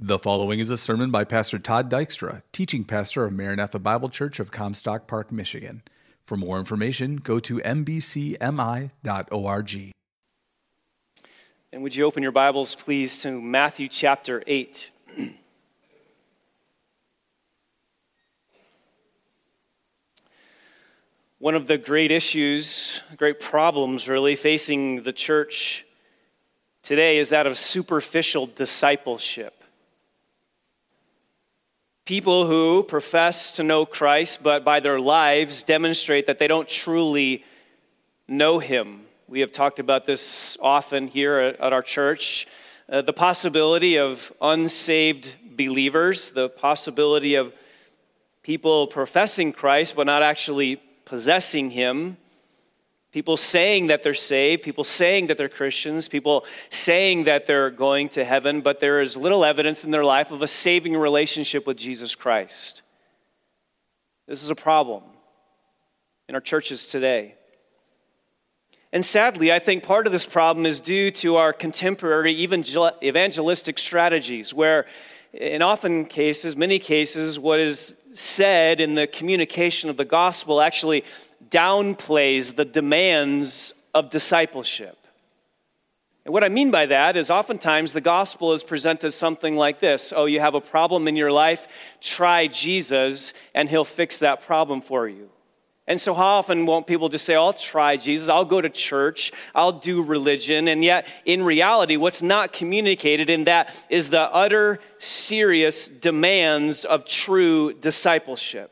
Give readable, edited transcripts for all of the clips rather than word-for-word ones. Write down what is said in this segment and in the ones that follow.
The following is a sermon by Pastor Todd Dykstra, teaching pastor of Maranatha Bible Church of Comstock Park, Michigan. For more information, go to mbcmi.org. And would you open your Bibles, please, to Matthew chapter 8. One of the great issues, great problems really facing the church today is that of superficial discipleship. People who profess to know Christ, but by their lives demonstrate that they don't truly know Him. We have talked about this often here at our church. The possibility of unsaved believers, the possibility of people professing Christ, but not actually possessing Him. People saying that they're saved, people saying that they're Christians, people saying that they're going to heaven, but there is little evidence in their life of a saving relationship with Jesus Christ. This is a problem in our churches today. And sadly, I think part of this problem is due to our contemporary evangelistic strategies, where in many cases, what is said in the communication of the gospel actually downplays the demands of discipleship. And what I mean by that is oftentimes the gospel is presented something like this. Oh, you have a problem in your life? Try Jesus and He'll fix that problem for you. And so how often won't people just say, I'll try Jesus, I'll go to church, I'll do religion, and yet in reality, what's not communicated in that is the utter serious demands of true discipleship.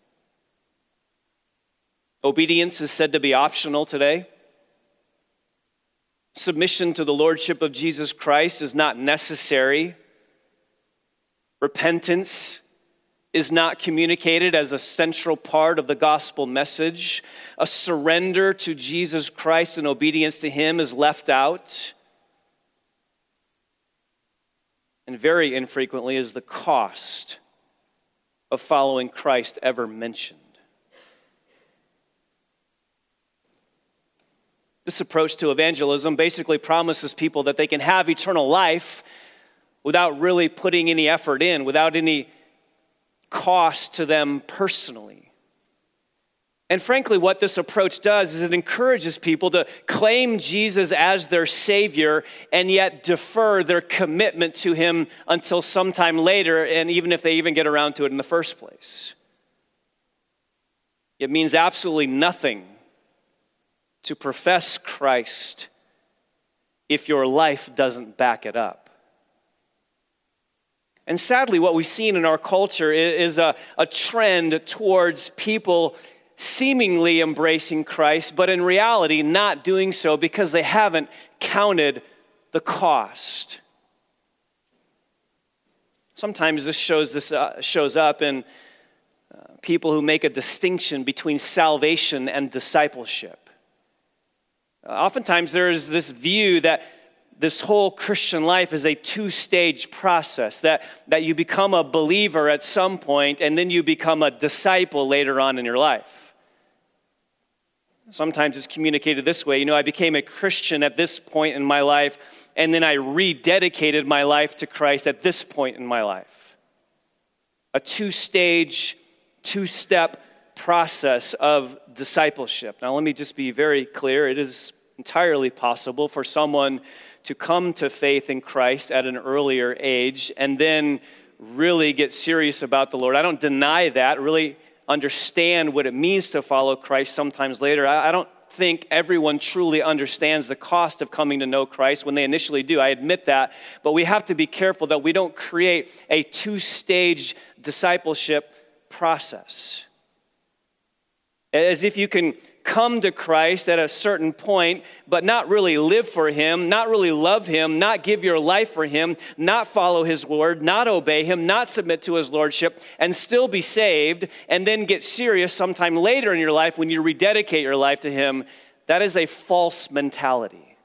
Obedience is said to be optional today. Submission to the lordship of Jesus Christ is not necessary. Repentance is not communicated as a central part of the gospel message. A surrender to Jesus Christ and obedience to Him is left out. And very infrequently is the cost of following Christ ever mentioned. This approach to evangelism basically promises people that they can have eternal life without really putting any effort in, without any cost to them personally. And frankly, what this approach does is it encourages people to claim Jesus as their Savior and yet defer their commitment to Him until sometime later, and even if they even get around to it in the first place. It means absolutely nothing to profess Christ if your life doesn't back it up. And sadly, what we've seen in our culture is a trend towards people seemingly embracing Christ, but in reality not doing so because they haven't counted the cost. Sometimes this shows up in people who make a distinction between salvation and discipleship. Oftentimes there is this view that this whole Christian life is a two-stage process, that you become a believer at some point and then you become a disciple later on in your life. Sometimes it's communicated this way, I became a Christian at this point in my life and then I rededicated my life to Christ at this point in my life. A two-stage, two-step process of discipleship. Now let me just be very clear, it is entirely possible for someone to come to faith in Christ at an earlier age and then really get serious about the Lord. I don't deny that, really understand what it means to follow Christ sometimes later. I don't think everyone truly understands the cost of coming to know Christ when they initially do. I admit that, but we have to be careful that we don't create a two-stage discipleship process. As if you can come to Christ at a certain point, but not really live for Him, not really love Him, not give your life for Him, not follow His word, not obey Him, not submit to His lordship, and still be saved, and then get serious sometime later in your life when you rededicate your life to Him. That is a false mentality.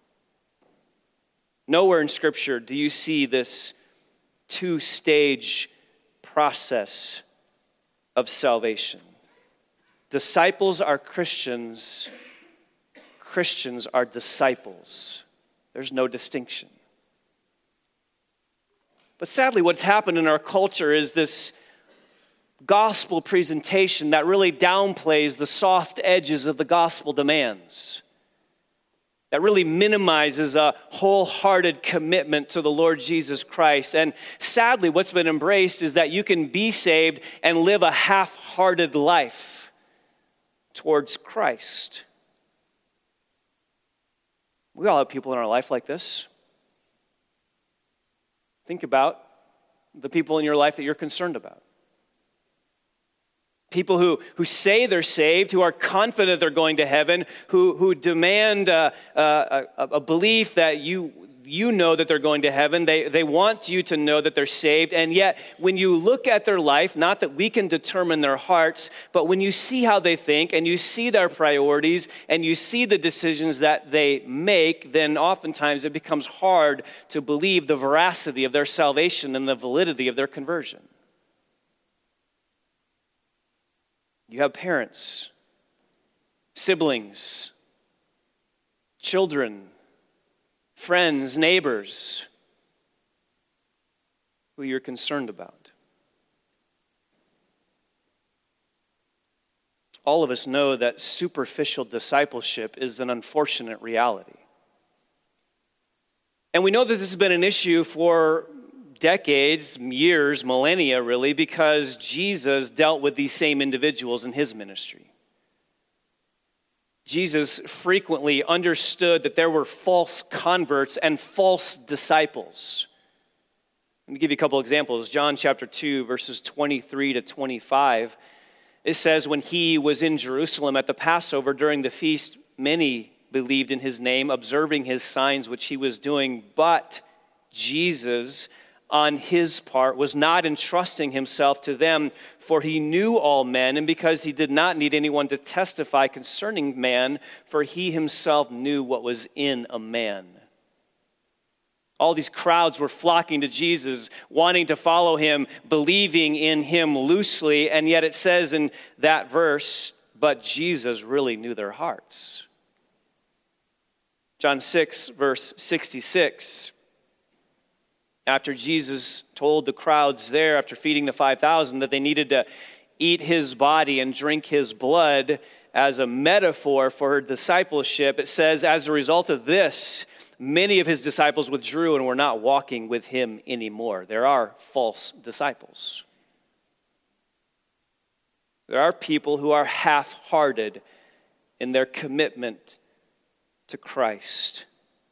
Nowhere in Scripture do you see this two-stage process of salvation. Disciples are Christians. Christians are disciples. There's no distinction. But sadly, what's happened in our culture is this gospel presentation that really downplays the soft edges of the gospel demands, that really minimizes a wholehearted commitment to the Lord Jesus Christ. And sadly, what's been embraced is that you can be saved and live a half-hearted life towards Christ. We all have people in our life like this. Think about the people in your life that you're concerned about. People who say they're saved, who are confident they're going to heaven, who demand a belief that you know that they're going to heaven. They want you to know that they're saved. And yet, when you look at their life, not that we can determine their hearts, but when you see how they think and you see their priorities and you see the decisions that they make, then oftentimes it becomes hard to believe the veracity of their salvation and the validity of their conversion. You have parents, siblings, children, friends, neighbors who you're concerned about. All of us know that superficial discipleship is an unfortunate reality. And we know that this has been an issue for decades, years, millennia really, because Jesus dealt with these same individuals in his ministry. Jesus frequently understood that there were false converts and false disciples. Let me give you a couple examples. John chapter 2, verses 23 to 25. It says, when he was in Jerusalem at the Passover during the feast, many believed in his name, observing his signs which he was doing. But Jesus, on his part, was not entrusting himself to them, for he knew all men, and because he did not need anyone to testify concerning man, for he himself knew what was in a man. All these crowds were flocking to Jesus, wanting to follow him, believing in him loosely, and yet it says in that verse, but Jesus really knew their hearts. John 6, verse 66. After Jesus told the crowds there, after feeding the 5,000, that they needed to eat his body and drink his blood as a metaphor for her discipleship, it says, as a result of this, many of his disciples withdrew and were not walking with him anymore. There are false disciples. There are people who are half-hearted in their commitment to Christ.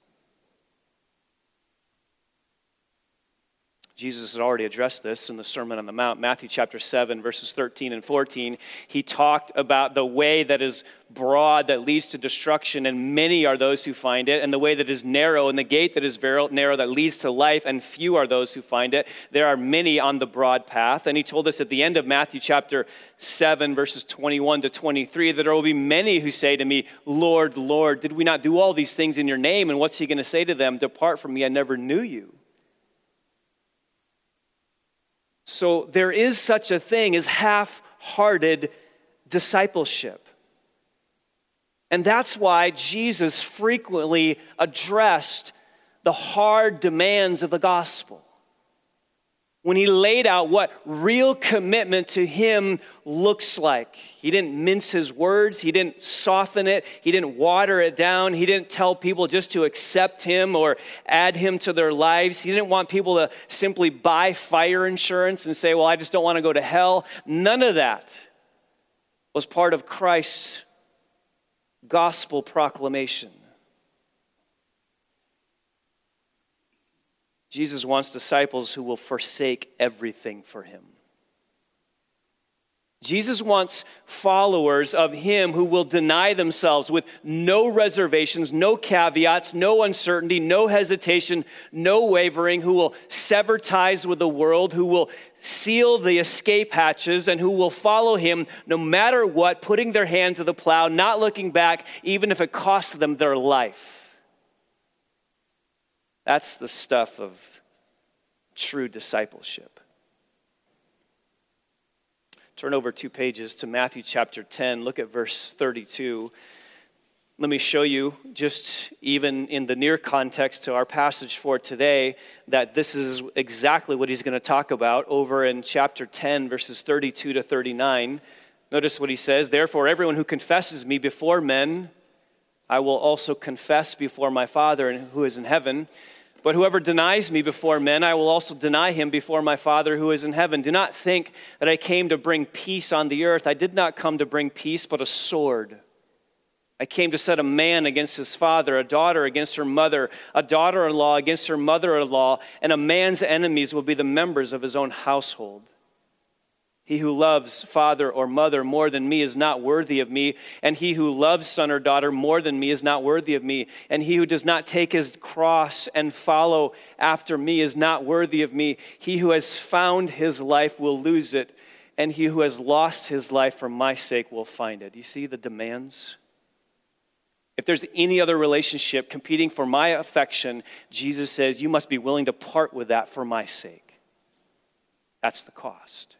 Jesus had already addressed this in the Sermon on the Mount, Matthew chapter 7, verses 13 and 14. He talked about the way that is broad that leads to destruction, and many are those who find it, and the way that is narrow, and the gate that is narrow that leads to life, and few are those who find it. There are many on the broad path. And he told us at the end of Matthew chapter 7, verses 21 to 23, that there will be many who say to me, Lord, Lord, did we not do all these things in your name? And what's he going to say to them? Depart from me, I never knew you. So there is such a thing as half-hearted discipleship. And that's why Jesus frequently addressed the hard demands of the gospel when he laid out what real commitment to him looks like. He didn't mince his words. He didn't soften it. He didn't water it down. He didn't tell people just to accept him or add him to their lives. He didn't want people to simply buy fire insurance and say, well, I just don't want to go to hell. None of that was part of Christ's gospel proclamation. Jesus wants disciples who will forsake everything for him. Jesus wants followers of him who will deny themselves with no reservations, no caveats, no uncertainty, no hesitation, no wavering, who will sever ties with the world, who will seal the escape hatches, and who will follow him no matter what, putting their hand to the plow, not looking back, even if it costs them their life. That's the stuff of true discipleship. Turn over 2 pages to Matthew chapter 10. Look at verse 32. Let me show you, just even in the near context to our passage for today, that this is exactly what he's going to talk about over in chapter 10, verses 32 to 39. Notice what he says, "Therefore, everyone who confesses me before men, I will also confess before my Father who is in heaven. But whoever denies me before men, I will also deny him before my Father who is in heaven. Do not think that I came to bring peace on the earth. I did not come to bring peace, but a sword. I came to set a man against his father, a daughter against her mother, a daughter-in-law against her mother-in-law, and a man's enemies will be the members of his own household. He who loves father or mother more than me is not worthy of me, and he who loves son or daughter more than me is not worthy of me, and he who does not take his cross and follow after me is not worthy of me. He who has found his life will lose it, and he who has lost his life for my sake will find it." You see the demands? If there's any other relationship competing for my affection, Jesus says, you must be willing to part with that for my sake. That's the cost.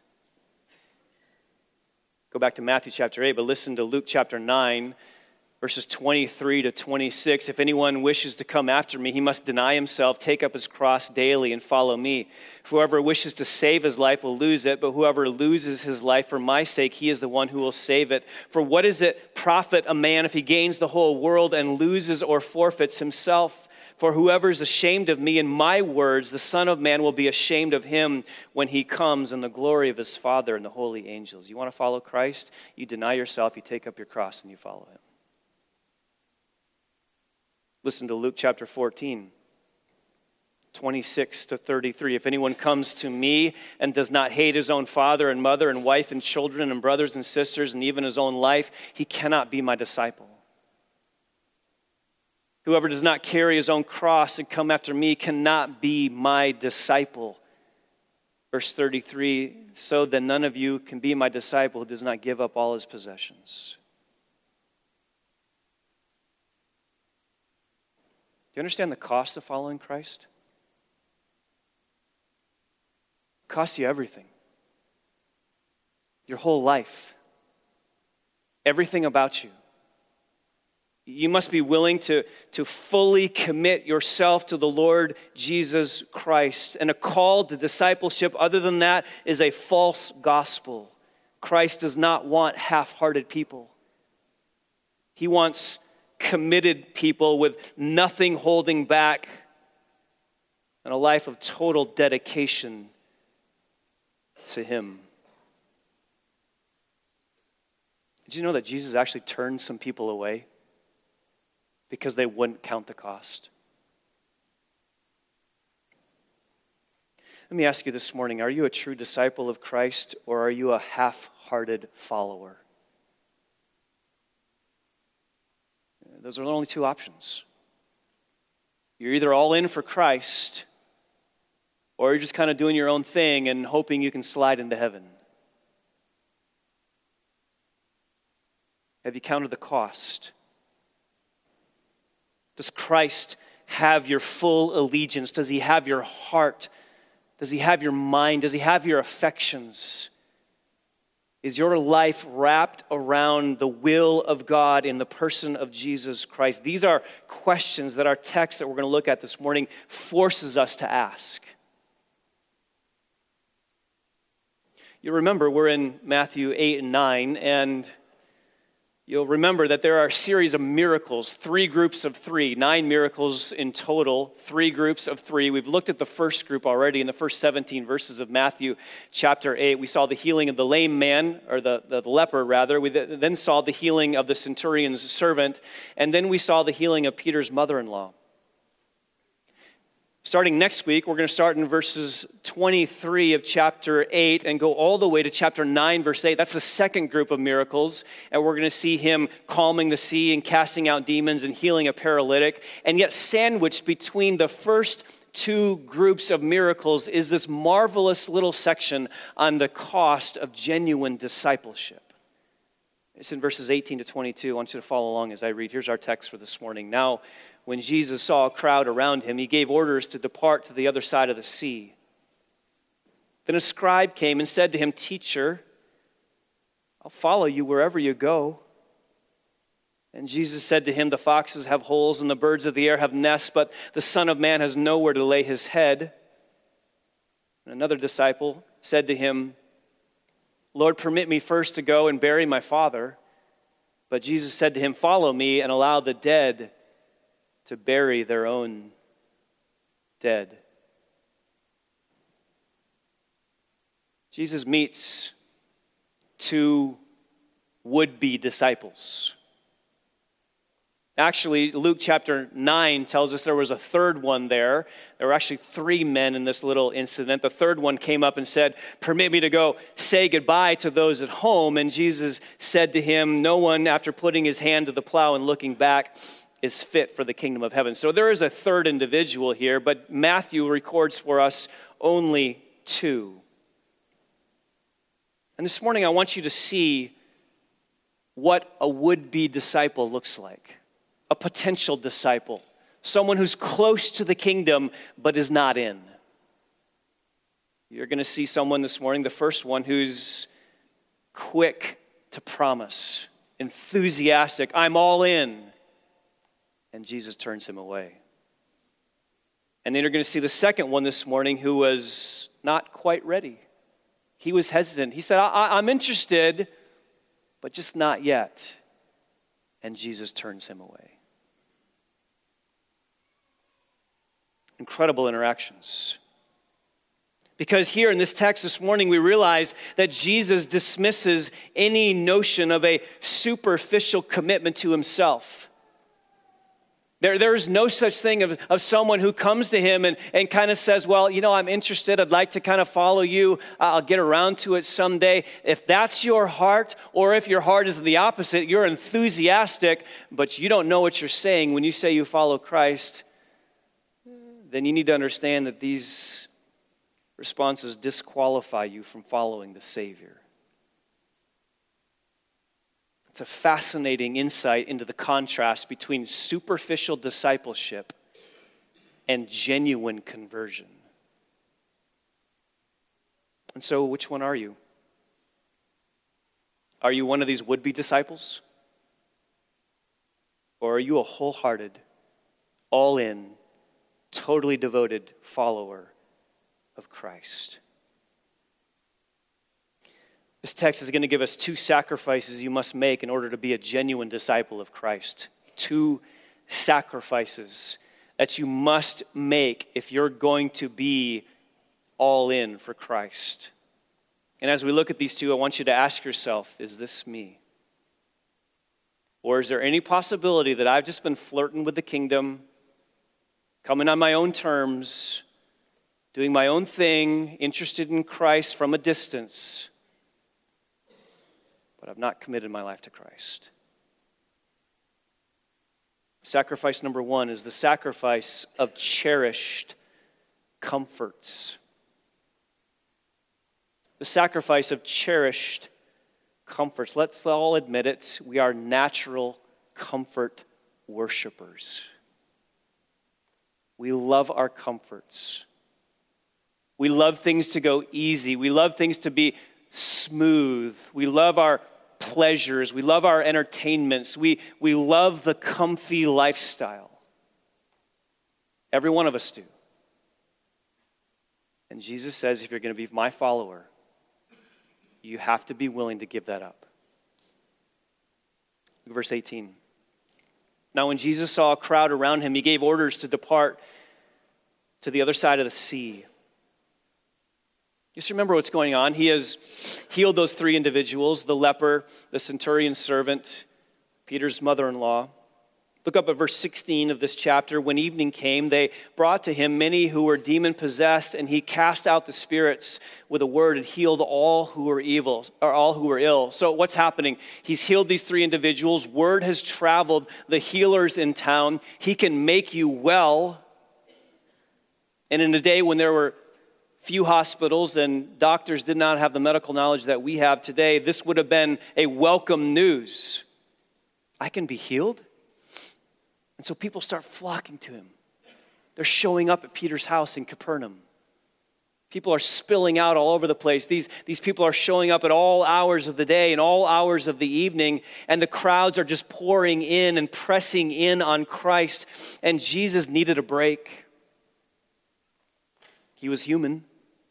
Go back to Matthew chapter 8, but listen to Luke chapter 9, verses 23 to 26. "If anyone wishes to come after me, he must deny himself, take up his cross daily, and follow me. Whoever wishes to save his life will lose it, but whoever loses his life for my sake, he is the one who will save it. For what does it profit a man if he gains the whole world and loses or forfeits himself? For whoever is ashamed of me and my words, the Son of Man will be ashamed of him when he comes in the glory of his Father and the holy angels." You want to follow Christ? You deny yourself, you take up your cross, and you follow him. Listen to Luke chapter 14, 26 to 33. "If anyone comes to me and does not hate his own father and mother and wife and children and brothers and sisters and even his own life, he cannot be my disciple. Whoever does not carry his own cross and come after me cannot be my disciple." Verse 33, "So then none of you can be my disciple who does not give up all his possessions." Do you understand the cost of following Christ? It costs you everything. Your whole life. Everything about you. You must be willing to fully commit yourself to the Lord Jesus Christ. And a call to discipleship other than that is a false gospel. Christ does not want half-hearted people. He wants committed people with nothing holding back and a life of total dedication to him. Did you know that Jesus actually turned some people away because they wouldn't count the cost? Let me ask you this morning, are you a true disciple of Christ or are you a half-hearted follower? Those are the only two options. You're either all in for Christ or you're just kind of doing your own thing and hoping you can slide into heaven. Have you counted the cost? Does Christ have your full allegiance? Does he have your heart? Does he have your mind? Does he have your affections? Is your life wrapped around the will of God in the person of Jesus Christ? These are questions that our text that we're going to look at this morning forces us to ask. You remember we're in Matthew 8 and 9, and you'll remember that there are a series of miracles, 3 groups of 3, 9 miracles in total, 3 groups of 3. We've looked at the first group already in the first 17 verses of Matthew chapter 8. We saw the healing of the lame man, or the leper rather. We then saw the healing of the centurion's servant, and then we saw the healing of Peter's mother-in-law. Starting next week, we're going to start in verses 23 of chapter 8 and go all the way to chapter 9, verse 8. That's the second group of miracles. And we're going to see him calming the sea and casting out demons and healing a paralytic. And yet sandwiched between the first 2 groups of miracles is this marvelous little section on the cost of genuine discipleship. It's in verses 18 to 22. I want you to follow along as I read. Here's our text for this morning. Now, when Jesus saw a crowd around him, he gave orders to depart to the other side of the sea. Then a scribe came and said to him, "Teacher, I'll follow you wherever you go." And Jesus said to him, the foxes have holes and the birds of the air have nests, but the Son of Man has nowhere to lay his head. And another disciple said to him, Lord, permit me first to go and bury my father. But Jesus said to him, follow me and allow the dead to bury their own dead. Jesus meets two would-be disciples. Actually, Luke chapter 9 tells us there was a third one there. There were actually three men in this little incident. The third one came up and said, permit me to go say goodbye to those at home. And Jesus said to him, no one, after putting his hand to the plow and looking back, is fit for the kingdom of heaven. So there is a third individual here, but Matthew records for us only two. And this morning I want you to see what a would-be disciple looks like. A potential disciple, someone who's close to the kingdom but is not in. You're going to see someone this morning, the first one, who's quick to promise, enthusiastic, I'm all in. And Jesus turns him away. And then you're going to see the second one this morning who was not quite ready. He was hesitant. He said, I'm interested, but just not yet. And Jesus turns him away. Incredible interactions. Because here in this text this morning, we realize that Jesus dismisses any notion of a superficial commitment to himself. There's no such thing of someone who comes to him and kind of says, well, I'm interested. I'd like to kind of follow you. I'll get around to it someday. If that's your heart, or if your heart is the opposite, you're enthusiastic, but you don't know what you're saying when you say you follow Christ, then you need to understand that these responses disqualify you from following the Savior. It's a fascinating insight into the contrast between superficial discipleship and genuine conversion. And so, which one are you? Are you one of these would-be disciples? Or are you a wholehearted, all-in, totally devoted follower of Christ? This text is going to give us two sacrifices you must make in order to be a genuine disciple of Christ. Two sacrifices that you must make if you're going to be all in for Christ. And as we look at these two, I want you to ask yourself, is this me? Or is there any possibility that I've just been flirting with the kingdom, coming on my own terms, doing my own thing, interested in Christ from a distance, but I've not committed my life to Christ? Sacrifice number one is the sacrifice of cherished comforts. The sacrifice of cherished comforts. Let's all admit it, we are natural comfort worshipers. We love our comforts. We love things to go easy. We love things to be smooth. We love our pleasures. We love our entertainments. We love the comfy lifestyle. Every one of us do. And Jesus says, if you're going to be my follower, you have to be willing to give that up. Verse 18. Now when Jesus saw a crowd around him, he gave orders to depart to the other side of the sea. Just remember what's going on. He has healed those three individuals, the leper, the centurion's servant, Peter's mother-in-law. Look up at verse 16 of this chapter. When evening came, they brought to him many who were demon-possessed, and he cast out the spirits with a word and healed all who were evil, or all who were ill. So what's happening? He's healed these three individuals. Word has traveled, the healers in town. He can make you well. And in a day when there were few hospitals and doctors did not have the medical knowledge that we have today, this would have been a welcome news. I can be healed? And so people start flocking to him. They're showing up at Peter's house in Capernaum. People are spilling out all over the place. These people are showing up at all hours of the day and all hours of the evening, and the crowds are just pouring in and pressing in on Christ, and Jesus needed a break. He was human.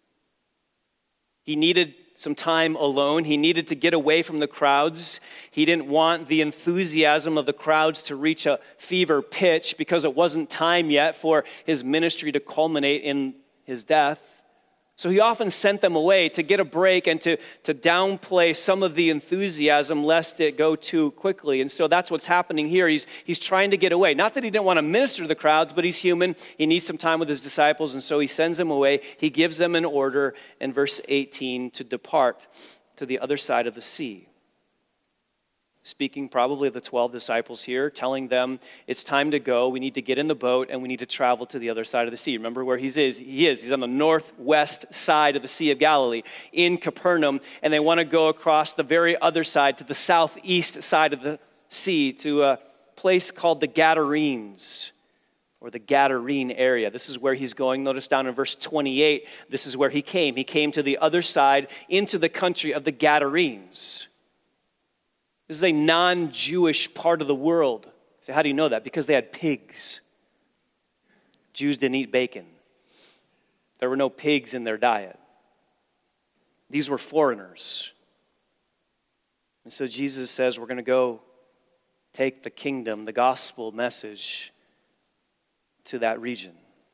He needed some time alone. He needed to get away from the crowds. He didn't want the enthusiasm of the crowds to reach a fever pitch because it wasn't time yet for his ministry to culminate in his death. So he often sent them away to get a break and to downplay some of the enthusiasm lest it go too quickly. And so that's what's happening here. He's trying to get away. Not that he didn't want to minister to the crowds, but he's human. He needs some time with his disciples, and so he sends them away. He gives them an order in verse 18 to depart to the other side of the sea. Speaking probably of the 12 disciples here, telling them it's time to go. We need to get in the boat and we need to travel to the other side of the sea. Remember where he is? He's on the northwest side of the Sea of Galilee in Capernaum, and they want to go across the very other side to the southeast side of the sea to a place called the Gadarenes, or the Gadarene area. This is where he's going. Notice down in verse 28, this is where he came. He came to the other side into the country of the Gadarenes. This is a non-Jewish part of the world. So how do you know that? Because they had pigs. Jews didn't eat bacon. There were no pigs in their diet. These were foreigners. And so Jesus says, we're going to go take the kingdom, the gospel message to that region.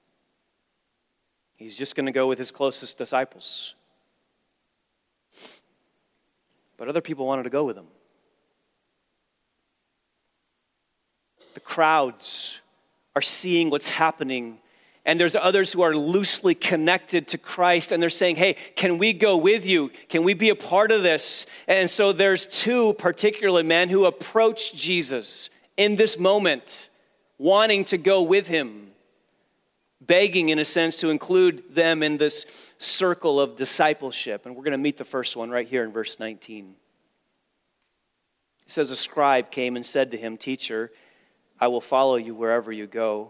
He's just going to go with his closest disciples. But other people wanted to go with him. The crowds are seeing what's happening, and there's others who are loosely connected to Christ, and they're saying, hey, can we go with you? Can we be a part of this? And so there's two particular men who approach Jesus in this moment, wanting to go with him, begging, in a sense, to include them in this circle of discipleship. And we're going to meet the first one right here in verse 19. It says, a scribe came and said to him, "Teacher, I will follow you wherever you go."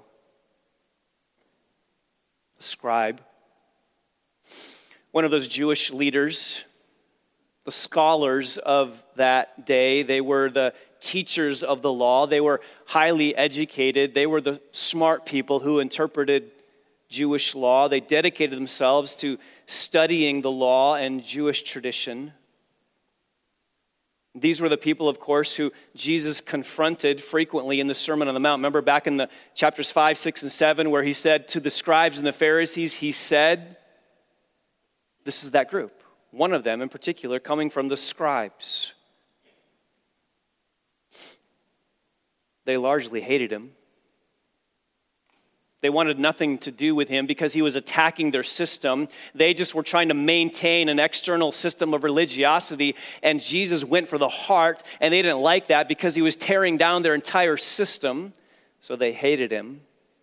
A scribe, one of those Jewish leaders, the scholars of that day. They were the teachers of the law. They were highly educated. They were the smart people who interpreted Jewish law. They dedicated themselves to studying the law and Jewish tradition. These were the people, of course, who Jesus confronted frequently in the Sermon on the Mount. Remember back in the chapters 5, 6, and 7, where he said to the scribes and the Pharisees, he said, this is that group. One of them in particular coming from the scribes. They largely hated him. They wanted nothing to do with him because he was attacking their system. They just were trying to maintain an external system of religiosity, and Jesus went for the heart, and they didn't like that because he was tearing down their entire system, so they hated him.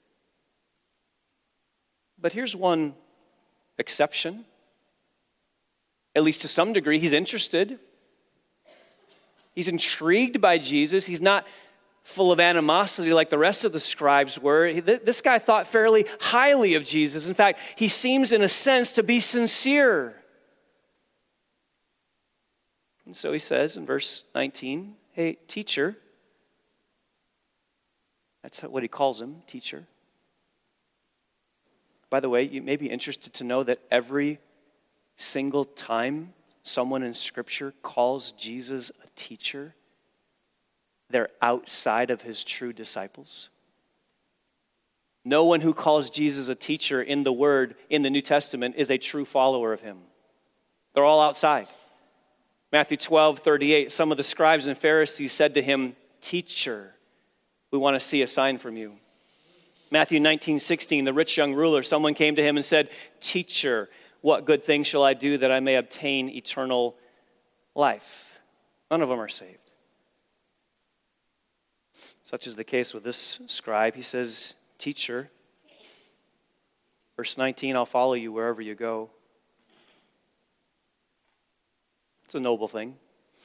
But here's one exception. At least to some degree, he's interested. He's intrigued by Jesus. He's not full of animosity like the rest of the scribes were. This guy thought fairly highly of Jesus. In fact, he seems in a sense to be sincere. And so he says in verse 19, "Hey, teacher." That's what he calls him, teacher. By the way, you may be interested to know that every single time someone in Scripture calls Jesus a teacher, they're outside of his true disciples. No one who calls Jesus a teacher in the Word, in the New Testament, is a true follower of him. They're all outside. Matthew 12:38, some of the scribes and Pharisees said to him, "Teacher, we want to see a sign from you." Matthew 19:16, the rich young ruler, someone came to him and said, "Teacher, what good thing shall I do that I may obtain eternal life?" None of them are saved. Such is the case with this scribe. He says, "Teacher," verse 19, "I'll follow you wherever you go." It's a noble thing.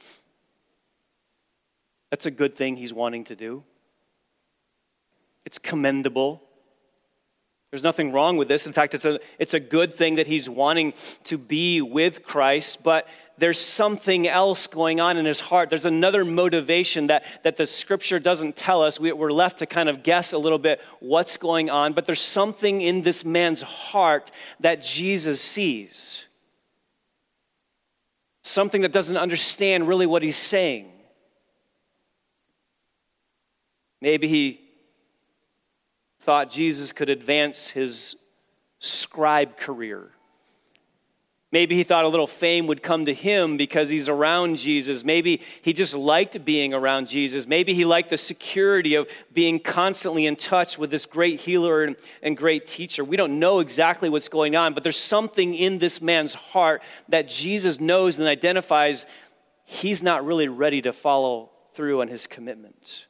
That's a good thing he's wanting to do. It's commendable. There's nothing wrong with this. In fact, it's a good thing that he's wanting to be with Christ, but there's something else going on in his heart. There's another motivation that the scripture doesn't tell us. We're left to kind of guess a little bit what's going on, but there's something in this man's heart that Jesus sees. Something that doesn't understand really what he's saying. Maybe he thought Jesus could advance his scribe career. Maybe he thought a little fame would come to him because he's around Jesus. Maybe he just liked being around Jesus. Maybe he liked the security of being constantly in touch with this great healer and great teacher. We don't know exactly what's going on, but there's something in this man's heart that Jesus knows and identifies. He's not really ready to follow through on his commitment.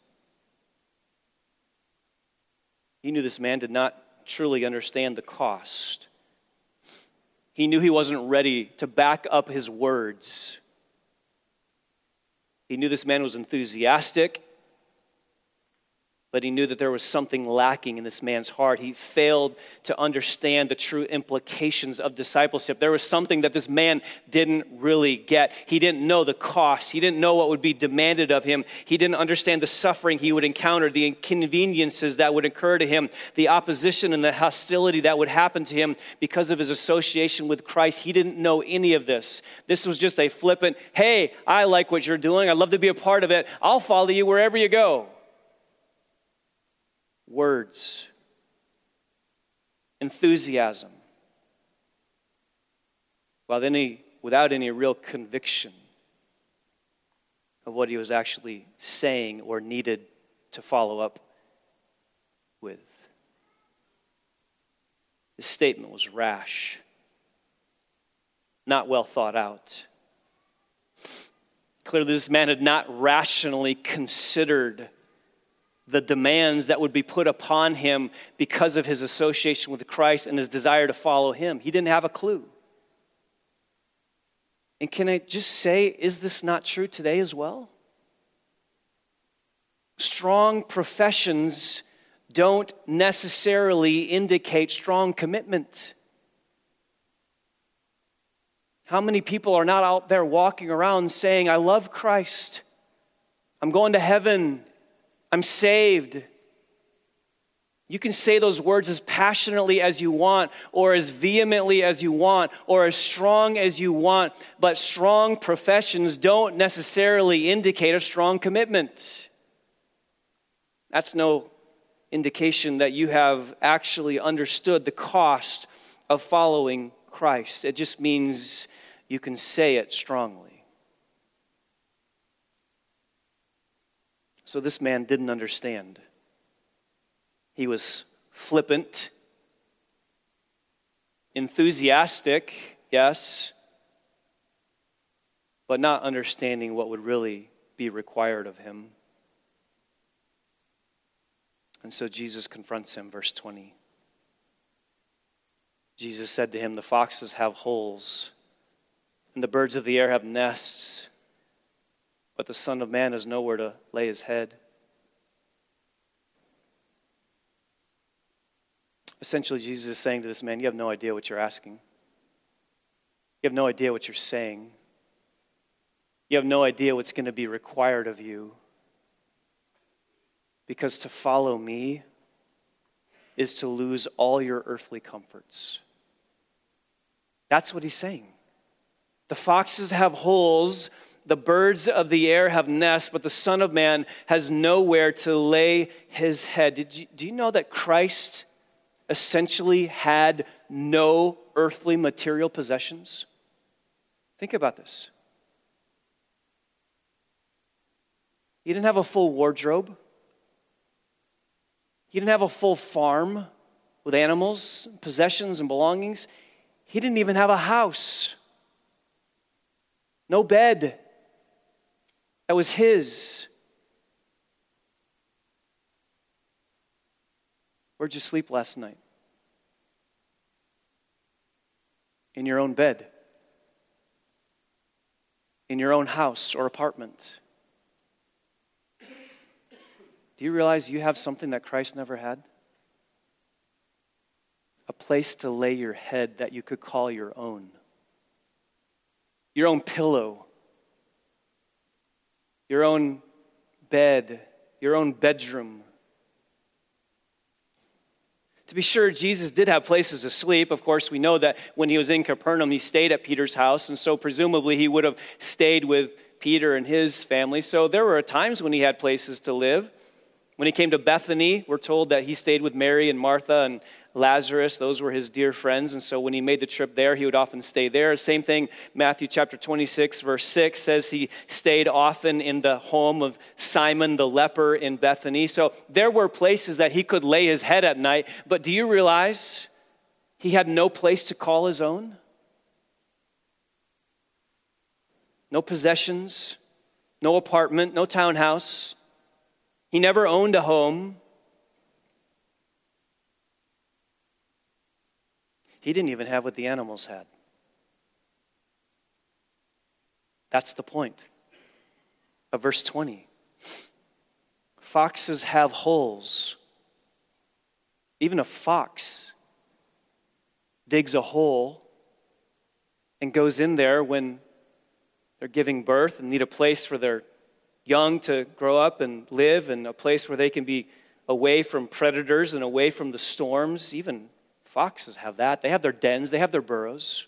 He knew this man did not truly understand the cost. He knew he wasn't ready to back up his words. He knew this man was enthusiastic, but he knew that there was something lacking in this man's heart. He failed to understand the true implications of discipleship. There was something that this man didn't really get. He didn't know the cost. He didn't know what would be demanded of him. He didn't understand the suffering he would encounter, the inconveniences that would occur to him, the opposition and the hostility that would happen to him because of his association with Christ. He didn't know any of this. This was just a flippant, hey, I like what you're doing. I'd love to be a part of it. I'll follow you wherever you go. Words, enthusiasm, without any real conviction of what he was actually saying or needed to follow up with. His statement was rash, not well thought out. Clearly, this man had not rationally considered the demands that would be put upon him because of his association with Christ and his desire to follow him. He didn't have a clue. And can I just say, is this not true today as well? Strong professions don't necessarily indicate strong commitment. How many people are not out there walking around saying, I love Christ, I'm going to heaven, I'm saved. You can say those words as passionately as you want, or as vehemently as you want, or as strong as you want, but strong professions don't necessarily indicate a strong commitment. That's no indication that you have actually understood the cost of following Christ. It just means you can say it strongly. So this man didn't understand. He was flippant, enthusiastic, yes, but not understanding what would really be required of him. And so Jesus confronts him, verse 20. Jesus said to him, the foxes have holes, and the birds of the air have nests, but the Son of Man has nowhere to lay his head. Essentially, Jesus is saying to this man, you have no idea what you're asking. You have no idea what you're saying. You have no idea what's going to be required of you. Because to follow me is to lose all your earthly comforts. That's what he's saying. The foxes have holes, the birds of the air have nests, but the Son of Man has nowhere to lay his head. Do you know that Christ essentially had no earthly material possessions? Think about this. He didn't have a full wardrobe. He didn't have a full farm with animals, possessions, and belongings. He didn't even have a house. No bed that was his. Where'd you sleep last night? In your own bed. In your own house or apartment. Do you realize you have something that Christ never had? a place to lay your head that you could call your own pillow, your own bed, your own bedroom. To be sure, Jesus did have places to sleep. Of course, we know that when he was in Capernaum, he stayed at Peter's house, and so presumably he would have stayed with Peter and his family. So there were times when he had places to live. When he came to Bethany, we're told that he stayed with Mary and Martha and Lazarus. Those were his dear friends, and so when he made the trip there, he would often stay there. Same thing, Matthew chapter 26, verse 6 says he stayed often in the home of Simon the leper in Bethany. So there were places that he could lay his head at night, but do you realize he had no place to call his own? No possessions, no apartment, no townhouse. He never owned a home. He didn't even have what the animals had. That's the point of verse 20. Foxes have holes. Even a fox digs a hole and goes in there when they're giving birth and need a place for their young to grow up and live, and a place where they can be away from predators and away from the storms. Even foxes have that. They have their dens, they have their burrows.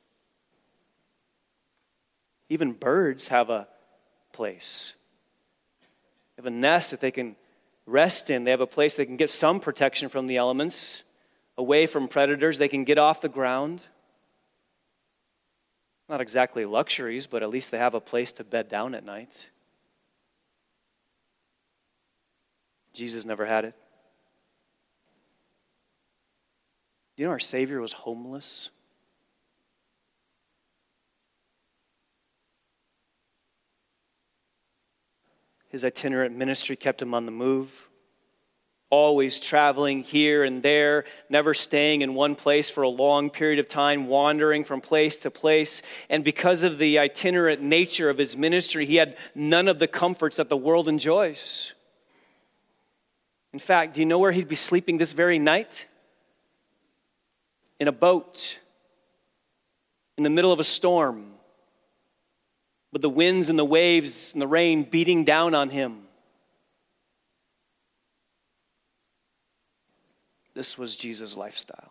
Even birds have a place. They have a nest that they can rest in. They have a place they can get some protection from the elements, away from predators. They can get off the ground. Not exactly luxuries, but at least they have a place to bed down at night. Jesus never had it. Do you know our Savior was homeless? His itinerant ministry kept him on the move, always traveling here and there, never staying in one place for a long period of time, wandering from place to place. And because of the itinerant nature of his ministry, he had none of the comforts that the world enjoys. In fact, do you know where he'd be sleeping this very night? In a boat, in the middle of a storm, with the winds and the waves and the rain beating down on him. This was Jesus' lifestyle.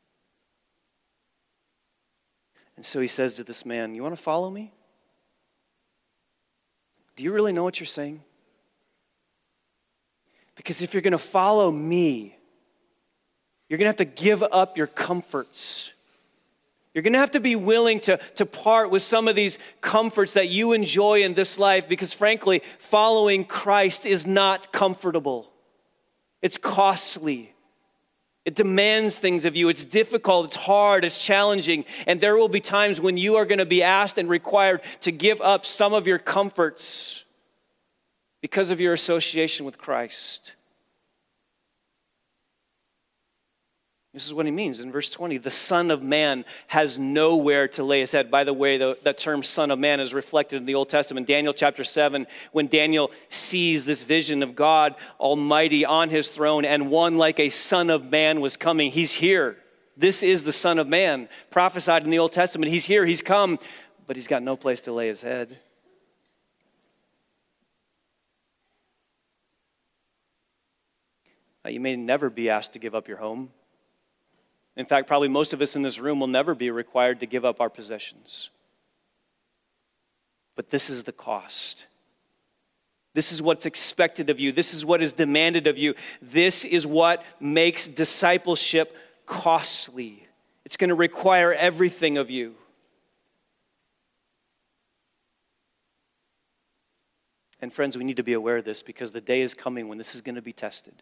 And so he says to this man, "You want to follow me? Do you really know what you're saying? Because if you're going to follow me, you're going to have to give up your comforts. You're going to have to be willing to part with some of these comforts that you enjoy in this life, because frankly, following Christ is not comfortable. It's costly. It demands things of you. It's difficult, it's hard, it's challenging, and there will be times when you are going to be asked and required to give up some of your comforts because of your association with Christ. This is what he means in verse 20. The Son of Man has nowhere to lay his head. By the way, that term Son of Man is reflected in the Old Testament. Daniel chapter 7, when Daniel sees this vision of God Almighty on his throne, and one like a Son of Man was coming. He's here. This is the Son of Man, prophesied in the Old Testament. He's here, he's come, but he's got no place to lay his head. You may never be asked to give up your home. In fact, probably most of us in this room will never be required to give up our possessions. But this is the cost. This is what's expected of you. This is what is demanded of you. This is what makes discipleship costly. It's going to require everything of you. And friends, we need to be aware of this, because the day is coming when this is going to be tested.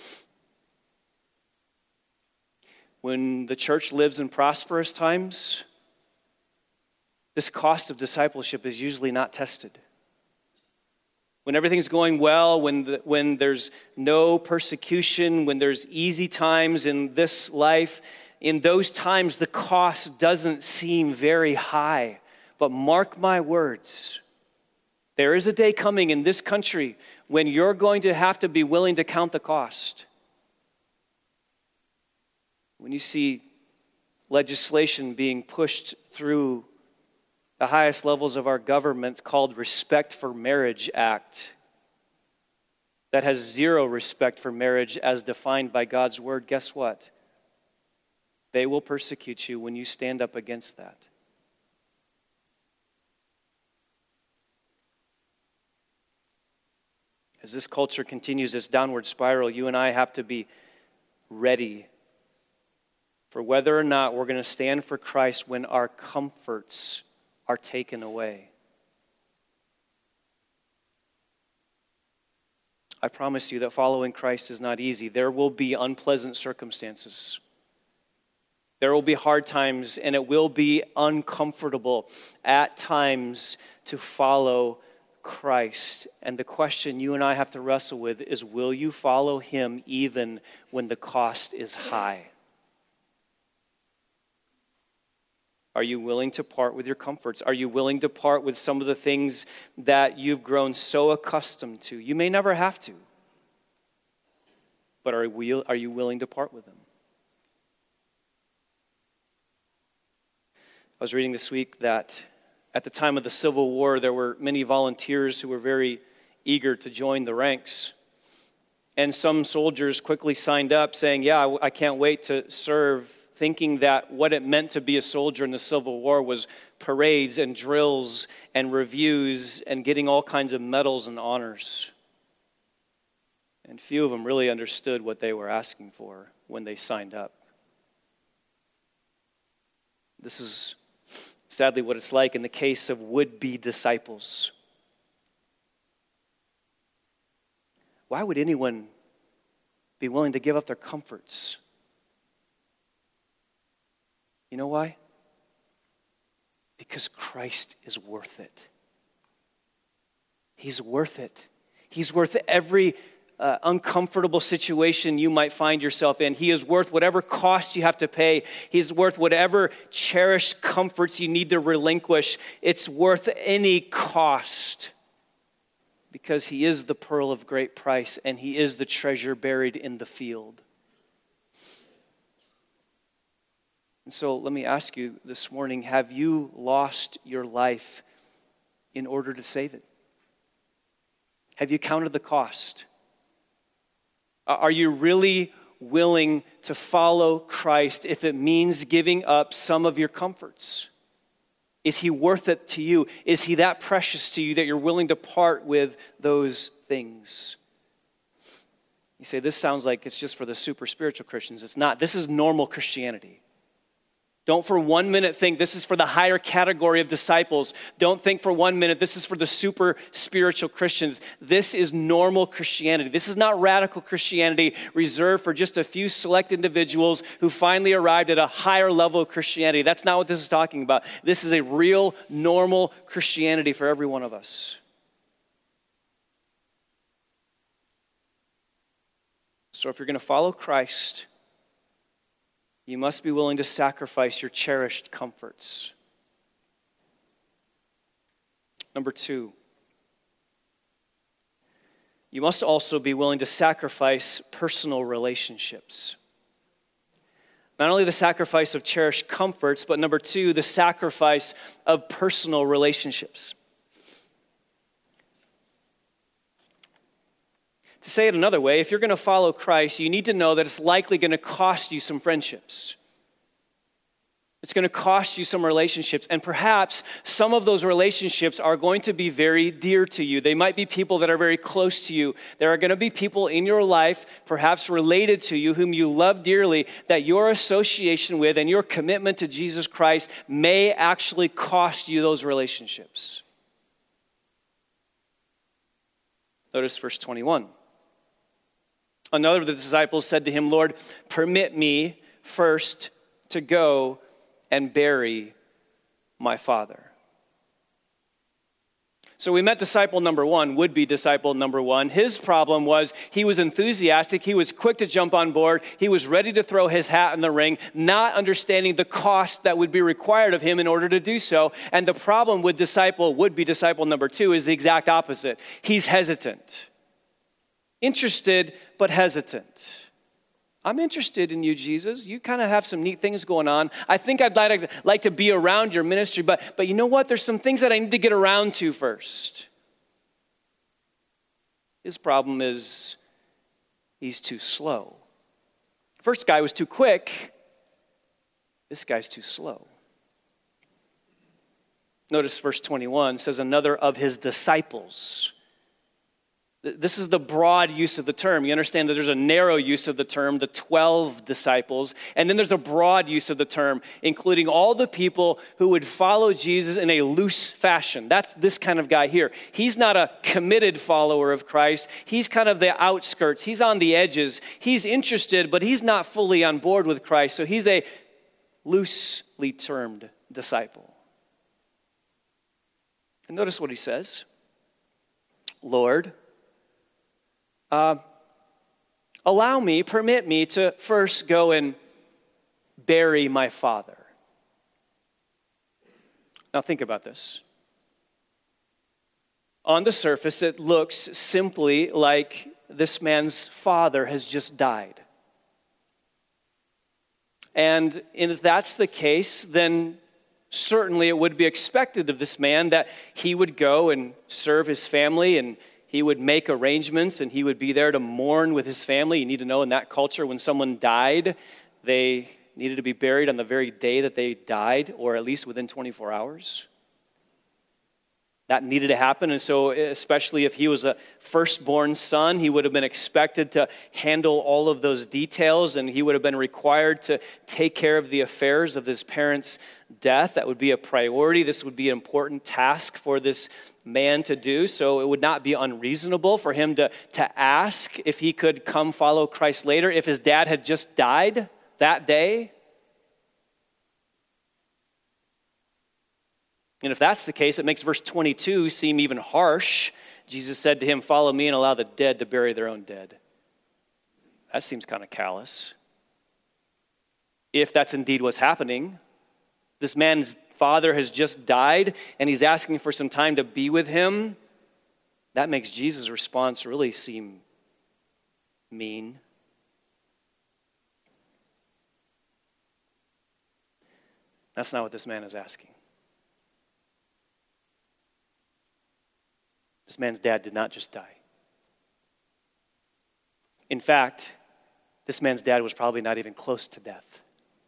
When the church lives in prosperous times, this cost of discipleship is usually not tested. When everything's going well, when there's no persecution, when there's easy times in this life, in those times the cost doesn't seem very high. But mark my words, there is a day coming in this country when you're going to have to be willing to count the cost. when you see legislation being pushed through the highest levels of our government called Respect for Marriage Act, that has zero respect for marriage as defined by God's word, guess what? They will persecute you when you stand up against that. As this culture continues its downward spiral, you and I have to be ready for whether or not we're going to stand for Christ when our comforts are taken away. I promise you that following Christ is not easy. There will be unpleasant circumstances. There will be hard times, and it will be uncomfortable at times to follow Christ. And the question you and I have to wrestle with is, will you follow him even when the cost is high? Are you willing to part with your comforts? Are you willing to part with some of the things that you've grown so accustomed to? You may never have to, but are you willing to part with them? I was reading this week that at the time of the Civil War, there were many volunteers who were very eager to join the ranks. And some soldiers quickly signed up saying, yeah, I can't wait to serve, thinking that what it meant to be a soldier in the Civil War was parades and drills and reviews and getting all kinds of medals and honors. And few of them really understood what they were asking for when they signed up. This is sadly what it's like in the case of would-be disciples. Why would anyone be willing to give up their comforts? You know why? Because Christ is worth it. He's worth it. He's worth every uncomfortable situation you might find yourself in. He is worth whatever cost you have to pay. He's worth whatever cherished comforts you need to relinquish. It's worth any cost because he is the pearl of great price and he is the treasure buried in the field. And so let me ask you this morning, have you lost your life in order to save it? Have you counted the cost? Are you really willing to follow Christ if it means giving up some of your comforts? Is he worth it to you? Is he that precious to you that you're willing to part with those things? You say, this sounds like it's just for the super spiritual Christians. It's not. This is normal Christianity. Don't for 1 minute think this is for the higher category of disciples. Don't think for 1 minute this is for the super spiritual Christians. This is normal Christianity. This is not radical Christianity reserved for just a few select individuals who finally arrived at a higher level of Christianity. That's not what this is talking about. This is a real, normal Christianity for every one of us. So if you're going to follow Christ, you must be willing to sacrifice your cherished comforts. Number 2, you must also be willing to sacrifice personal relationships. Not only the sacrifice of cherished comforts, but number 2, the sacrifice of personal relationships. To say it another way, if you're going to follow Christ, you need to know that it's likely going to cost you some friendships. It's going to cost you some relationships, and perhaps some of those relationships are going to be very dear to you. They might be people that are very close to you. There are going to be people in your life, perhaps related to you, whom you love dearly, that your association with and your commitment to Jesus Christ may actually cost you those relationships. Notice verse 21. Another of the disciples said to him, Lord, permit me first to go and bury my father. So we met disciple number 1, would-be disciple number 1. His problem was he was enthusiastic. He was quick to jump on board. He was ready to throw his hat in the ring, not understanding the cost that would be required of him in order to do so. And the problem with would-be disciple number 2 is the exact opposite. He's hesitant. Interested, but hesitant. I'm interested in you, Jesus. You kind of have some neat things going on. I think I'd like to be around your ministry, but you know what? There's some things that I need to get around to first. His problem is he's too slow. First guy was too quick. This guy's too slow. Notice verse 21 says another of his disciples. This is the broad use of the term. You understand that there's a narrow use of the term, the 12 disciples, and then there's a broad use of the term, including all the people who would follow Jesus in a loose fashion. That's this kind of guy here. He's not a committed follower of Christ. He's kind of the outskirts. He's on the edges. He's interested, but he's not fully on board with Christ. So he's a loosely termed disciple. And notice what he says. Lord, permit me to first go and bury my father. Now think about this. On the surface, it looks simply like this man's father has just died. And if that's the case, then certainly it would be expected of this man that he would go and serve his family, and he would make arrangements, and he would be there to mourn with his family. You need to know in that culture, when someone died, they needed to be buried on the very day that they died, or at least within 24 hours. That needed to happen, and so especially if he was a firstborn son, he would have been expected to handle all of those details, and he would have been required to take care of the affairs of his parents' death. That would be a priority. This would be an important task for this man to do, so it would not be unreasonable for him to ask if he could come follow Christ later if his dad had just died that day. And if that's the case, it makes verse 22 seem even harsh. Jesus said to him, "Follow me and allow the dead to bury their own dead." That seems kind of callous. If that's indeed what's happening, this man's father has just died and he's asking for some time to be with him. That makes Jesus' response really seem mean. That's not what this man is asking. This man's dad did not just die. In fact, this man's dad was probably not even close to death.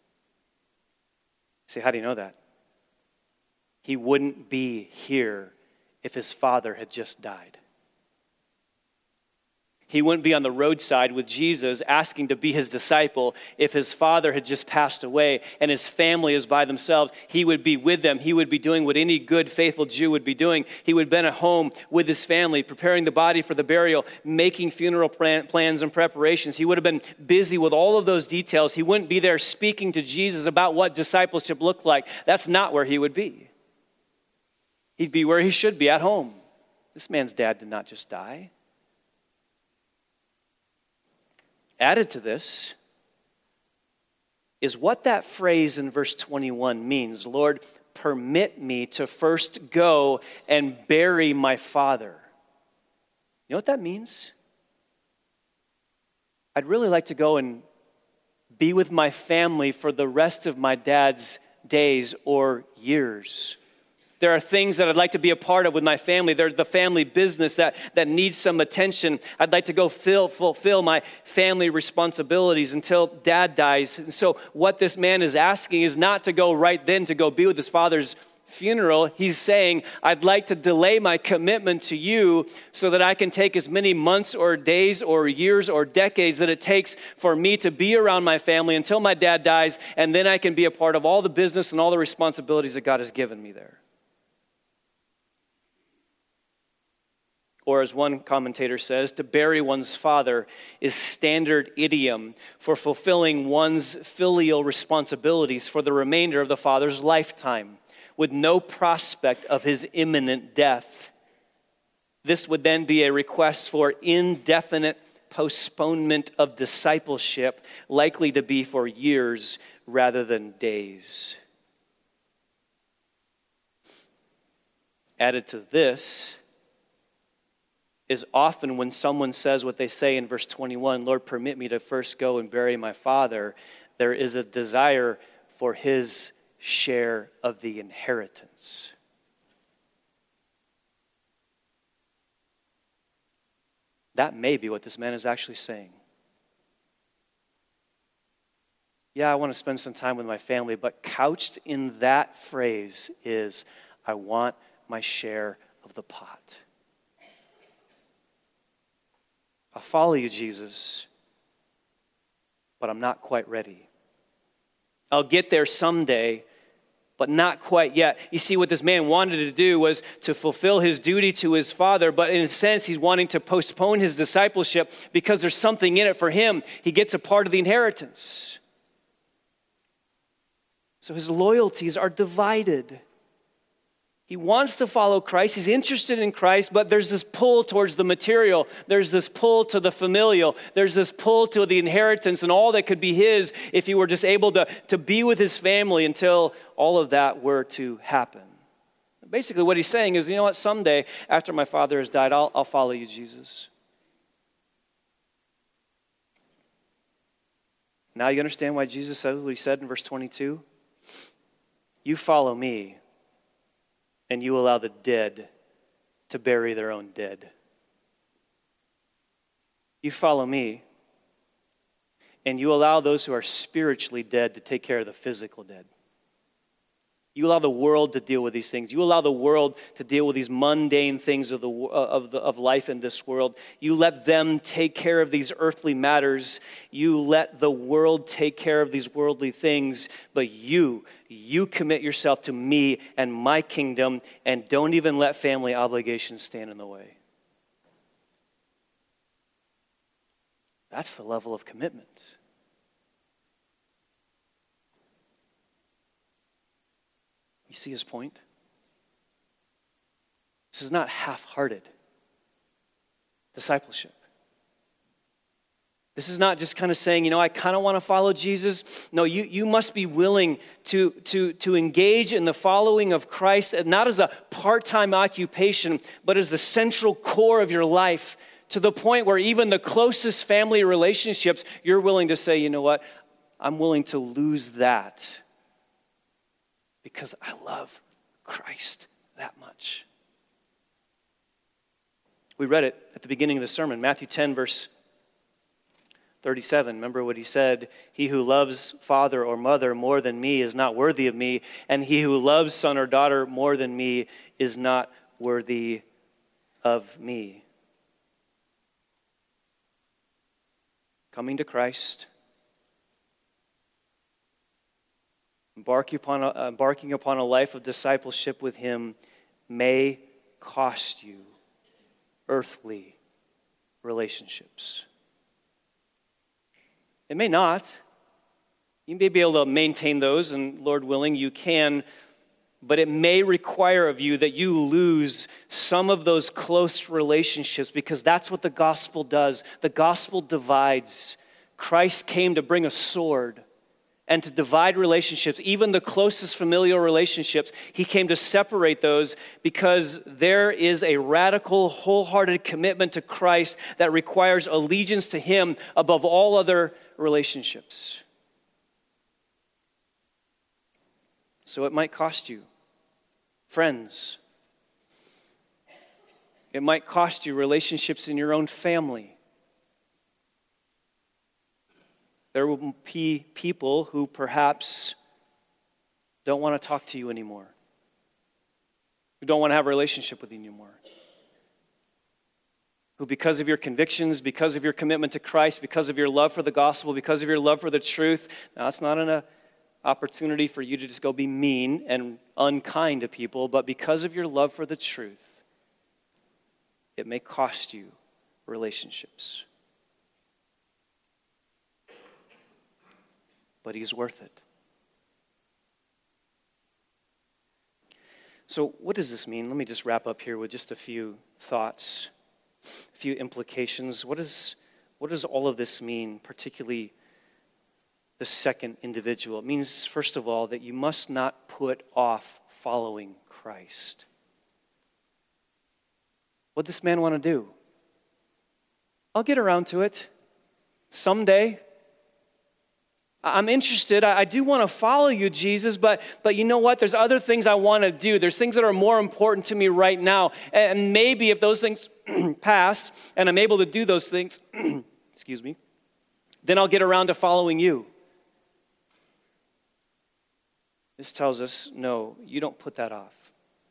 You say, how do you know that? He wouldn't be here if his father had just died. He wouldn't be on the roadside with Jesus asking to be his disciple if his father had just passed away and his family is by themselves. He would be with them. He would be doing what any good, faithful Jew would be doing. He would have been at home with his family, preparing the body for the burial, making funeral plans and preparations. He would have been busy with all of those details. He wouldn't be there speaking to Jesus about what discipleship looked like. That's not where he would be. He'd be where he should be, at home. This man's dad did not just die. Added to this is what that phrase in verse 21 means. Lord, permit me to first go and bury my father. You know what that means? I'd really like to go and be with my family for the rest of my dad's days or years. There are things that I'd like to be a part of with my family. There's the family business that needs some attention. I'd like to go fulfill my family responsibilities until dad dies. And so what this man is asking is not to go right then to go be with his father's funeral. He's saying, I'd like to delay my commitment to you so that I can take as many months or days or years or decades that it takes for me to be around my family until my dad dies, and then I can be a part of all the business and all the responsibilities that God has given me there. Or as one commentator says, to bury one's father is standard idiom for fulfilling one's filial responsibilities for the remainder of the father's lifetime, with no prospect of his imminent death. This would then be a request for indefinite postponement of discipleship, likely to be for years rather than days. Added to this is often when someone says what they say in verse 21, Lord, permit me to first go and bury my father, there is a desire for his share of the inheritance. That may be what this man is actually saying. Yeah, I want to spend some time with my family, but couched in that phrase is, I want my share of the pot. I'll follow you, Jesus, but I'm not quite ready. I'll get there someday, but not quite yet. You see, what this man wanted to do was to fulfill his duty to his father, but in a sense, he's wanting to postpone his discipleship because there's something in it for him. He gets a part of the inheritance. So his loyalties are divided. He wants to follow Christ. He's interested in Christ, but there's this pull towards the material. There's this pull to the familial. There's this pull to the inheritance and all that could be his if he were just able to be with his family until all of that were to happen. Basically what he's saying is, you know what, someday after my father has died, I'll follow you, Jesus. Now you understand why Jesus said what he said in verse 22? You follow me, and you allow the dead to bury their own dead. You follow me, and you allow those who are spiritually dead to take care of the physical dead. You allow the world to deal with these things. You allow the world to deal with these mundane things of life in this world. You let them take care of these earthly matters. You let the world take care of these worldly things. But you commit yourself to me and my kingdom, and don't even let family obligations stand in the way. That's the level of commitment. You see his point? This is not half-hearted discipleship. This is not just kind of saying, I kind of want to follow Jesus. No, you must be willing to engage in the following of Christ, not as a part-time occupation, but as the central core of your life, to the point where even the closest family relationships, you're willing to say, you know what, I'm willing to lose that because I love Christ that much. We read it at the beginning of the sermon, Matthew 10, verse 37. Remember what he said? He who loves father or mother more than me is not worthy of me, and he who loves son or daughter more than me is not worthy of me. Coming to Christ, embarking upon a life of discipleship with him may cost you earthly relationships. It may not. You may be able to maintain those, and Lord willing, you can, but it may require of you that you lose some of those close relationships, because that's what the gospel does. The gospel divides. Christ came to bring a sword and to divide relationships, even the closest familial relationships. He came to separate those because there is a radical, wholehearted commitment to Christ that requires allegiance to him above all other relationships. So it might cost you friends. It might cost you relationships in your own family. There will be people who perhaps don't want to talk to you anymore, who don't want to have a relationship with you anymore, who because of your convictions, because of your commitment to Christ, because of your love for the gospel, because of your love for the truth, now it's not an opportunity for you to just go be mean and unkind to people, but because of your love for the truth, it may cost you relationships. But he's worth it. So what does this mean? Let me just wrap up here with just a few thoughts, a few implications. What does all of this mean, particularly the second individual? It means, first of all, that you must not put off following Christ. What did this man want to do? I'll get around to it someday. I'm interested. I do want to follow you, Jesus, but you know what? There's other things I want to do. There's things that are more important to me right now. And maybe if those things pass and I'm able to do those things, excuse me, then I'll get around to following you. This tells us, no, you don't put that off.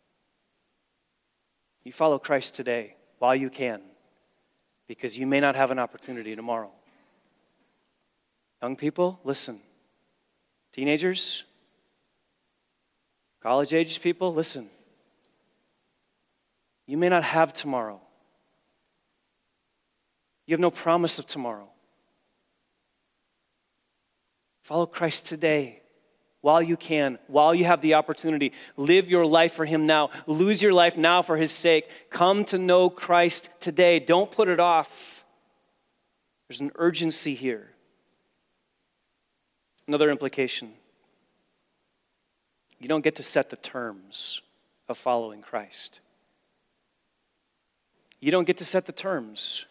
You follow Christ today while you can, because you may not have an opportunity tomorrow. Young people, listen. Teenagers, college-age people, listen. You may not have tomorrow. You have no promise of tomorrow. Follow Christ today while you can, while you have the opportunity. Live your life for him now. Lose your life now for his sake. Come to know Christ today. Don't put it off. There's an urgency here. Another implication. You don't get to set the terms of following Christ. You don't get to set the terms.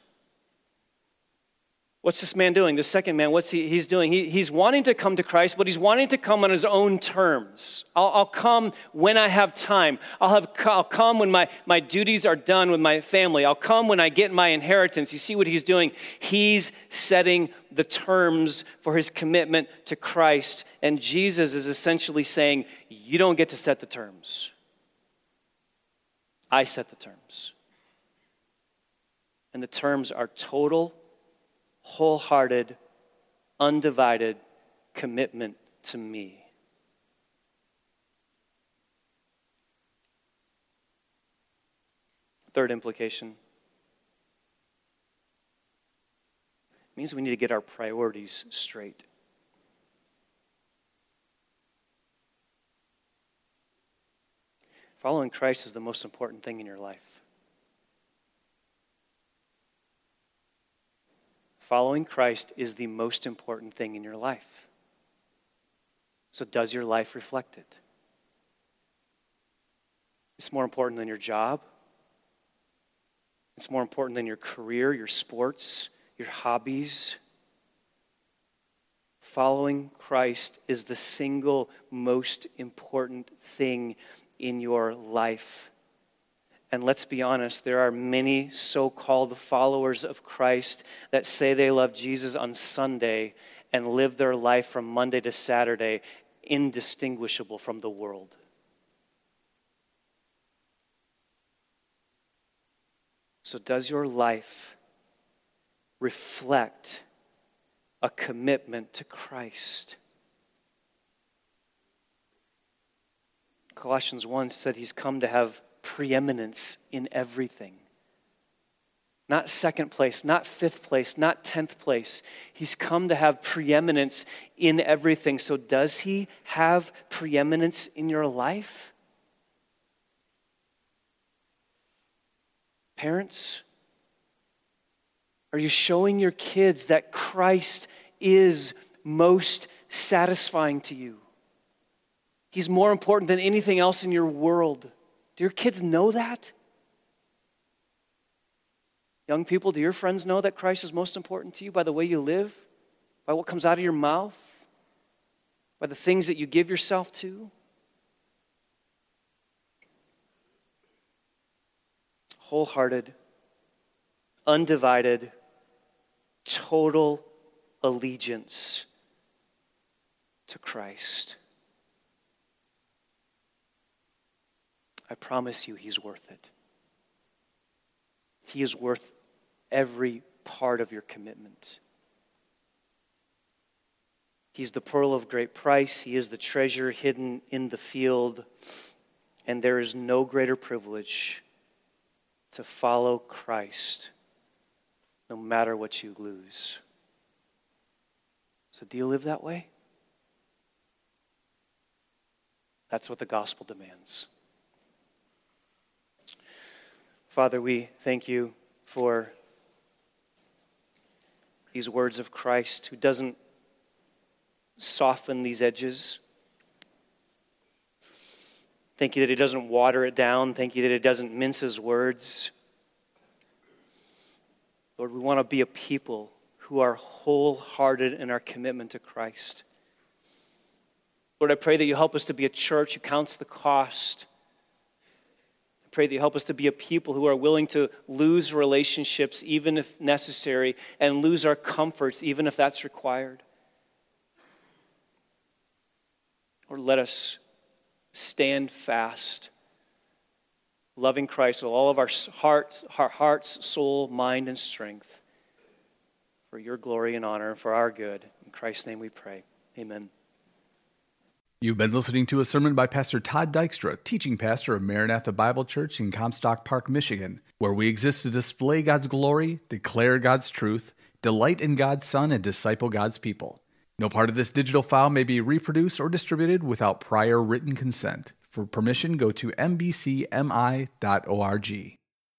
What's this man doing? The second man, what's he's doing? He's wanting to come to Christ, but he's wanting to come on his own terms. I'll come when I have time. I'll come when my duties are done with my family. I'll come when I get my inheritance. You see what he's doing? He's setting the terms for his commitment to Christ. And Jesus is essentially saying, you don't get to set the terms. I set the terms. And the terms are total, wholehearted, undivided commitment to me. Third implication. It means we need to get our priorities straight. Following Christ is the most important thing in your life. Following Christ is the most important thing in your life. So does your life reflect it? It's more important than your job. It's more important than your career, your sports, your hobbies. Following Christ is the single most important thing in your life. And let's be honest, there are many so-called followers of Christ that say they love Jesus on Sunday and live their life from Monday to Saturday indistinguishable from the world. So does your life reflect a commitment to Christ? Colossians 1 said he's come to have preeminence in everything. Not second place, not fifth place, not 10th place. He's come to have preeminence in everything. So does he have preeminence in your life? Parents, are you showing your kids that Christ is most satisfying to you? He's more important than anything else in your world. Do your kids know that? Young people, do your friends know that Christ is most important to you by the way you live? By what comes out of your mouth? By the things that you give yourself to? Wholehearted, undivided, total allegiance to Christ. I promise you he's worth it. He is worth every part of your commitment. He's the pearl of great price. He is the treasure hidden in the field. And there is no greater privilege to follow Christ no matter what you lose. So do you live that way? That's what the gospel demands. Father, we thank you for these words of Christ who doesn't soften these edges. Thank you that he doesn't water it down. Thank you that he doesn't mince his words. Lord, we want to be a people who are wholehearted in our commitment to Christ. Lord, I pray that you help us to be a church who counts the cost. I pray that you help us to be a people who are willing to lose relationships even if necessary and lose our comforts even if that's required. Lord, let us stand fast, loving Christ with all of our hearts, soul, mind, and strength for your glory and honor and for our good. In Christ's name we pray. Amen. You've been listening to a sermon by Pastor Todd Dykstra, teaching pastor of Maranatha Bible Church in Comstock Park, Michigan, where we exist to display God's glory, declare God's truth, delight in God's Son, and disciple God's people. No part of this digital file may be reproduced or distributed without prior written consent. For permission, go to mbcmi.org.